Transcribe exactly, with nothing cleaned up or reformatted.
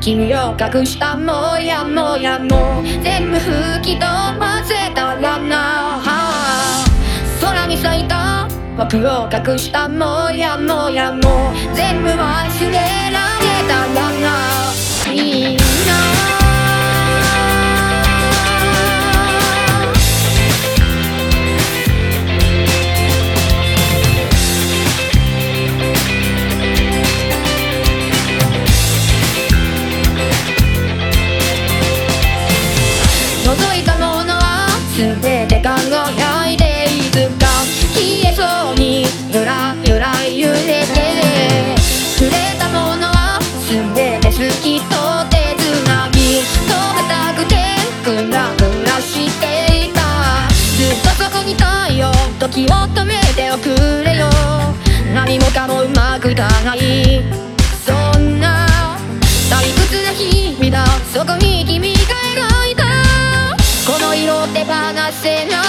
君を隠したもやもやも全部吹き飛ばせたらな。空に咲いた僕を隠したもやもやも全部忘れられたらな。いいな覗いたものは全て輝いていつか消えそうにゆらゆら揺れて触れたものは全て透き通ってつなぎ止めたくてグラグラしていた。ずっとそこにいたいよ時を止めておくれよ。何もかもうまくいかないそんな退屈な日々だ。そこに君が描いたこの色手放せない